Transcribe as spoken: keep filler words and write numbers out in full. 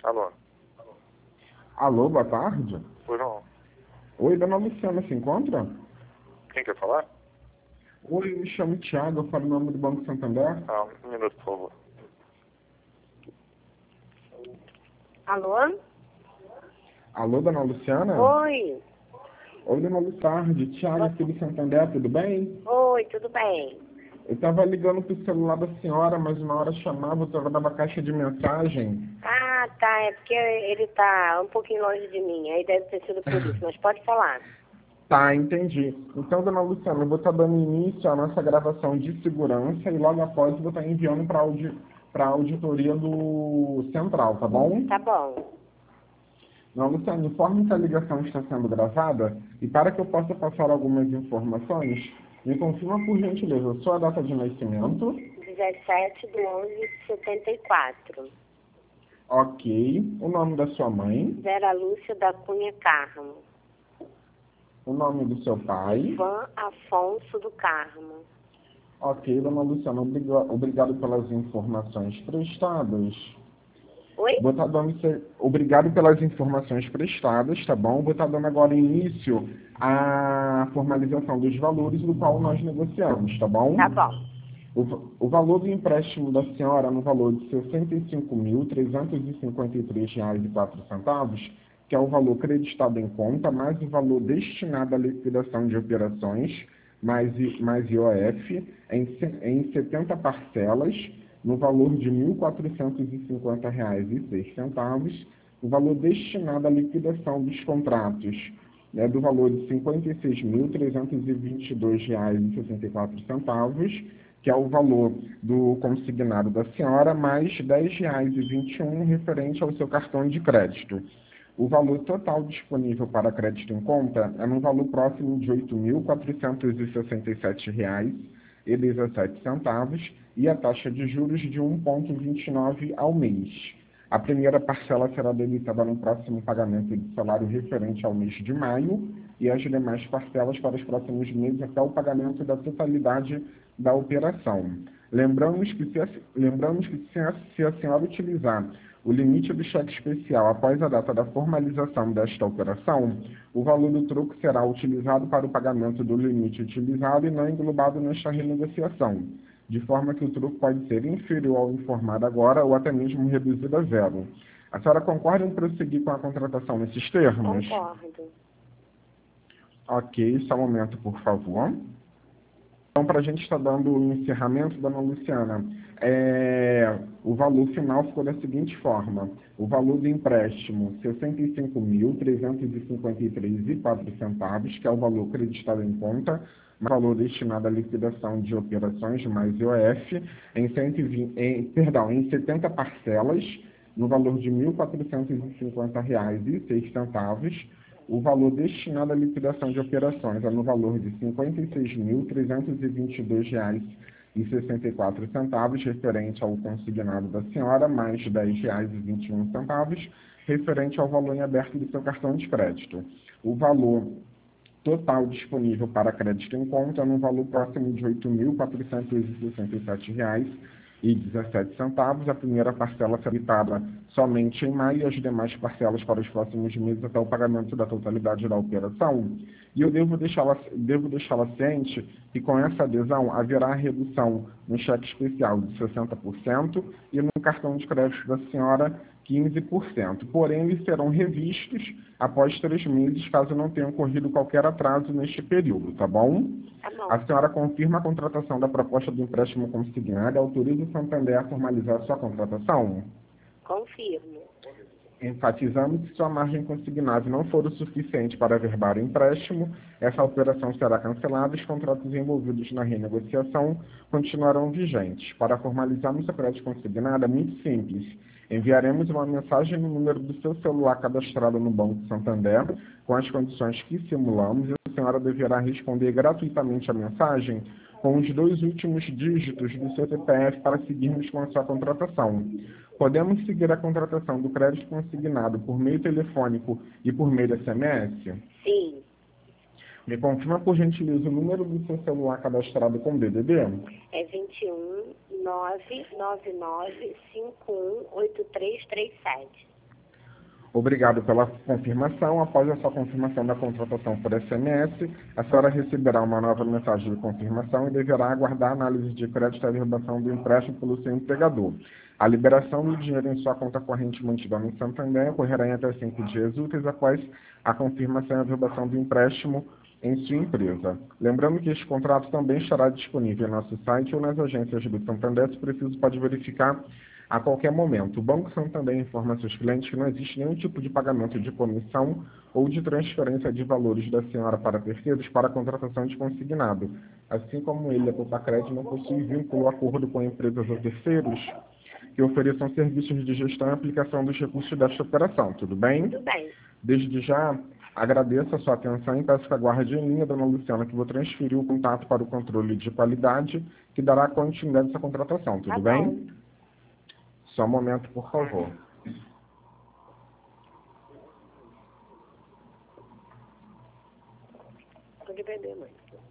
Alô? Alô, boa tarde. Pois não. Oi, dona Luciana, se encontra? Quem quer falar? Oi, eu me chamo Thiago, eu falo em nome do Banco Santander. Ah, um minuto, por favor. Alô? Alô, dona Luciana? Oi. Oi, dona Lu, tarde. Thiago aqui do Santander, tudo bem? Oi, tudo bem? Eu estava ligando pro celular da senhora, mas na hora chamava, eu dava caixa de mensagem. Ah, tá. É porque ele tá um pouquinho longe de mim. Aí deve ter sido por isso, mas pode falar. Tá, entendi. Então, dona Luciana, eu vou estar dando início à nossa gravação de segurança e logo após eu vou estar enviando para audi a auditoria do Central, tá bom? Tá bom. Não, Luciano, informe que a ligação está sendo gravada e para que eu possa passar algumas informações, me confirma por gentileza sua data de nascimento. dezessete de onze de setenta e quatro. Ok. O nome da sua mãe. Vera Lúcia da Cunha Carmo. O nome do seu pai. Ivan Afonso do Carmo. Ok, dona Luciana, obriga- obrigado pelas informações prestadas. Oi? Vou estar dando, se- obrigado pelas informações prestadas, tá bom? Vou estar dando agora início à formalização dos valores do qual nós negociamos, tá bom? Tá bom. O, va- o valor do empréstimo da senhora é no valor de sessenta e cinco mil, trezentos e cinquenta e três reais e quatro centavos, que é o valor creditado em conta, mais o valor destinado à liquidação de operações, mais, I- mais I O F, em, se- em setenta parcelas, no valor de mil quatrocentos e cinquenta reais e seis centavos, o valor destinado à liquidação dos contratos é do valor de cinquenta e seis mil, trezentos e vinte e dois reais e sessenta e quatro centavos, que é o valor do consignado da senhora, mais dez reais e vinte e um referente ao seu cartão de crédito. O valor total disponível para crédito em conta é no valor próximo de oito mil quatrocentos e sessenta e sete reais e dezessete centavos e a taxa de juros de um vírgula vinte e nove ao mês. A primeira parcela será debitada no próximo pagamento de salário referente ao mês de maio e as demais parcelas para os próximos meses até o pagamento da totalidade da operação. Lembramos que, se a, lembramos que se, a, se a senhora utilizar o limite do cheque especial após a data da formalização desta operação, o valor do troco será utilizado para o pagamento do limite utilizado e não englobado nesta renegociação, de forma que o troco pode ser inferior ao informado agora ou até mesmo reduzido a zero. A senhora concorda em prosseguir com a contratação nesses termos? Concordo. Ok, só um momento, por favor. Então, para a gente estar dando o encerramento, dona Luciana, é, o valor final ficou da seguinte forma. O valor do empréstimo, sessenta e cinco mil, trezentos e cinquenta e três reais e quatro centavos, que é o valor creditado em conta, mais o valor destinado à liquidação de operações, mais I O F, em, cento e vinte, em, perdão, em setenta parcelas, no valor de mil quatrocentos e cinquenta reais e seis centavos. O valor destinado à liquidação de operações é no valor de cinquenta e seis mil, trezentos e vinte e dois reais e sessenta e quatro centavos, referente ao consignado da senhora, mais dez reais e vinte e um centavos, referente ao valor em aberto do seu cartão de crédito. O valor total disponível para crédito em conta é no valor próximo de oito mil quatrocentos e sessenta e sete reais e dezessete centavos. A primeira parcela será quitada somente em maio e as demais parcelas para os próximos meses até o pagamento da totalidade da operação. E eu devo deixá-la devo deixá-la ciente que com essa adesão haverá redução no cheque especial de sessenta por cento e no cartão de crédito da senhora quinze por cento. Porém, eles serão revistos após três meses, caso não tenha ocorrido qualquer atraso neste período, tá bom? Tá bom. A senhora confirma a contratação da proposta do empréstimo consignado e autoriza o Santander a formalizar sua contratação? Confirmo. Enfatizamos que se sua margem consignada não for o suficiente para averbar o empréstimo, essa operação será cancelada e os contratos envolvidos na renegociação continuarão vigentes. Para formalizarmos a crédito consignada, é muito simples. Enviaremos uma mensagem no número do seu celular cadastrado no Banco Santander, com as condições que simulamos, e a senhora deverá responder gratuitamente a mensagem com os dois últimos dígitos do seu C P F para seguirmos com a sua contratação. Podemos seguir a contratação do crédito consignado por meio telefônico e por meio de S M S? Sim. Me confirma, por gentileza, o número do seu celular cadastrado com D D D? É vinte e um, nove nove nove, cinco um, oito três três sete. Obrigado pela confirmação. Após a sua confirmação da contratação por S M S, a senhora receberá uma nova mensagem de confirmação e deverá aguardar a análise de crédito e a liberação do empréstimo pelo seu empregador. A liberação do dinheiro em sua conta corrente mantida no Santander ocorrerá em até cinco dias úteis após a confirmação e a liberação do empréstimo em sua empresa. Lembrando que este contrato também estará disponível em nosso site ou nas agências do Santander, se preciso pode verificar a qualquer momento. O Banco Santander informa seus clientes que não existe nenhum tipo de pagamento de comissão ou de transferência de valores da senhora para terceiros para a contratação de consignado. Assim como ele, a Popacred, não possui vínculo ou acordo com empresas ou terceiros que ofereçam serviços de gestão e aplicação dos recursos desta operação. Tudo bem? Tudo bem. Desde já, agradeço a sua atenção e peço que aguarde em linha, dona Luciana, que vou transferir o contato para o controle de qualidade, que dará continuidade a essa contratação. Tudo Tá bem? bom. Só um momento, por favor. Tô de beber, mãe.